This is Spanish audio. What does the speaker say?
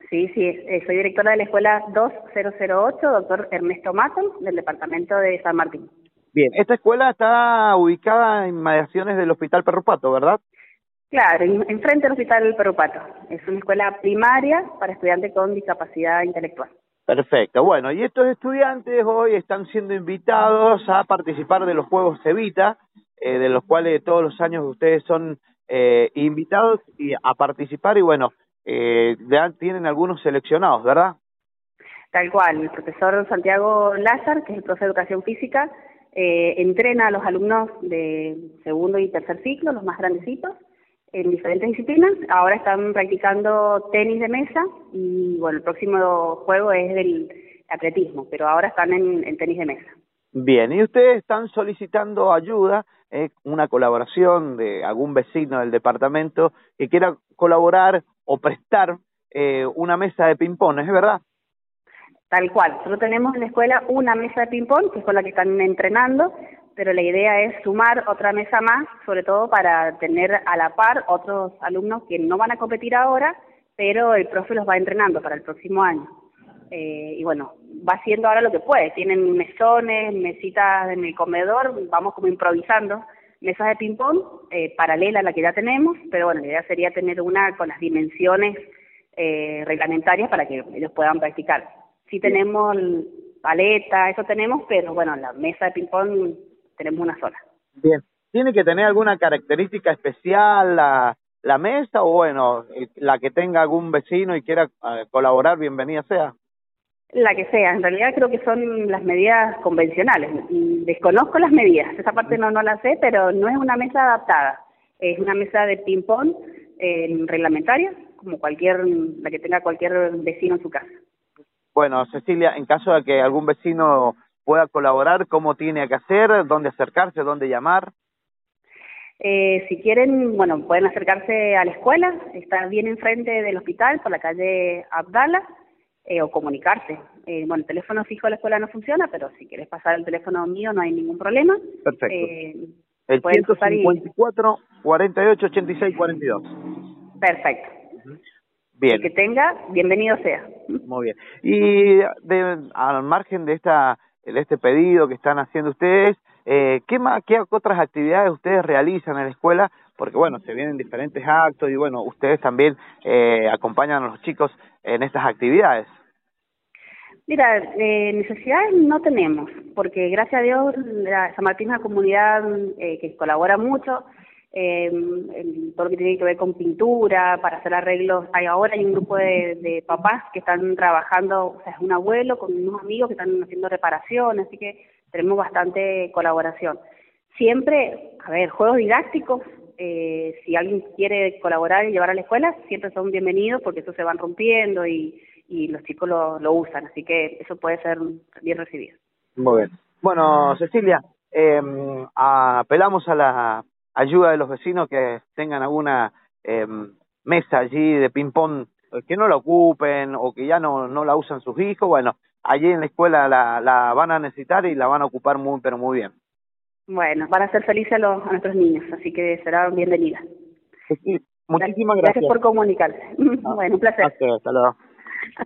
Sí, sí, soy directora de la escuela 2008, doctor Ernesto Maton, del departamento de San Martín. Bien, esta escuela está ubicada en inmediaciones del Hospital Perro Pato, ¿verdad? Claro, enfrente del Hospital Perú Pato. Es una escuela primaria para estudiantes con discapacidad intelectual. Perfecto. Bueno, y estos estudiantes hoy están siendo invitados a participar de los Juegos Evita, de los cuales todos los años ustedes son invitados a participar y bueno, ya tienen algunos seleccionados, ¿verdad? Tal cual, el profesor Santiago Lázar, que es el profe de educación física, entrena a los alumnos de segundo y tercer ciclo, los más grandecitos, en diferentes disciplinas. Ahora están practicando tenis de mesa y bueno, el próximo juego es del atletismo, pero ahora están en tenis de mesa. Bien, y ustedes están solicitando ayuda, una colaboración de algún vecino del departamento que quiera colaborar o prestar una mesa de ping-pong, ¿es verdad? Tal cual, nosotros tenemos en la escuela una mesa de ping-pong, que es con la que están entrenando, pero la idea es sumar otra mesa más, sobre todo para tener a la par otros alumnos que no van a competir ahora, pero el profe los va entrenando para el próximo año. Y bueno, va haciendo ahora lo que puede. Tienen mesones, mesitas en el comedor, vamos como improvisando mesas de ping-pong paralela a la que ya tenemos, pero bueno, la idea sería tener una con las dimensiones reglamentarias para que ellos puedan practicar. Sí tenemos paleta, eso tenemos, pero bueno, la mesa de ping-pong tenemos una sola. Bien. ¿Tiene que tener alguna característica especial la mesa o bueno, la que tenga algún vecino y quiera colaborar, bienvenida sea? La que sea, en realidad creo que son las medidas convencionales. Desconozco las medidas, esa parte no la sé, pero no es una mesa adaptada. Es una mesa de ping-pong reglamentaria, como la que tenga cualquier vecino en su casa. Bueno, Cecilia, en caso de que algún vecino pueda colaborar, ¿cómo tiene que hacer? ¿Dónde acercarse? ¿Dónde llamar? Si quieren, bueno, pueden acercarse a la escuela, está bien enfrente del hospital, por la calle Abdala, o comunicarse. Bueno, el teléfono fijo de la escuela no funciona, pero si quieres pasar el teléfono mío no hay ningún problema. Perfecto. El 154 48 86 42. Perfecto. Bien. El que tenga, bienvenido sea. Muy bien. Y al margen de este pedido que están haciendo ustedes, ¿qué otras actividades ustedes realizan en la escuela? Porque bueno, se vienen diferentes actos y bueno, ustedes también acompañan a los chicos en estas actividades. Mira, necesidades no tenemos, porque gracias a Dios San Martín es una comunidad que colabora mucho en todo lo que tiene que ver con pintura, para hacer arreglos. Ahora hay un grupo de papás que están trabajando, o sea, es un abuelo con unos amigos que están haciendo reparaciones, así que tenemos bastante colaboración. Siempre, a ver, juegos didácticos, si alguien quiere colaborar y llevar a la escuela, siempre son bienvenidos porque eso se van rompiendo y los chicos lo usan, así que eso puede ser bien recibido. Muy bien. Bueno, Cecilia, apelamos a la ayuda de los vecinos que tengan alguna mesa allí de ping-pong que no la ocupen o que ya no la usan sus hijos. Bueno, allí en la escuela la van a necesitar y la van a ocupar muy, pero muy bien. Bueno, van a ser felices a nuestros niños, así que será bienvenida. Sí, muchísimas gracias. Gracias por comunicarse. Bueno, un placer. Hasta luego.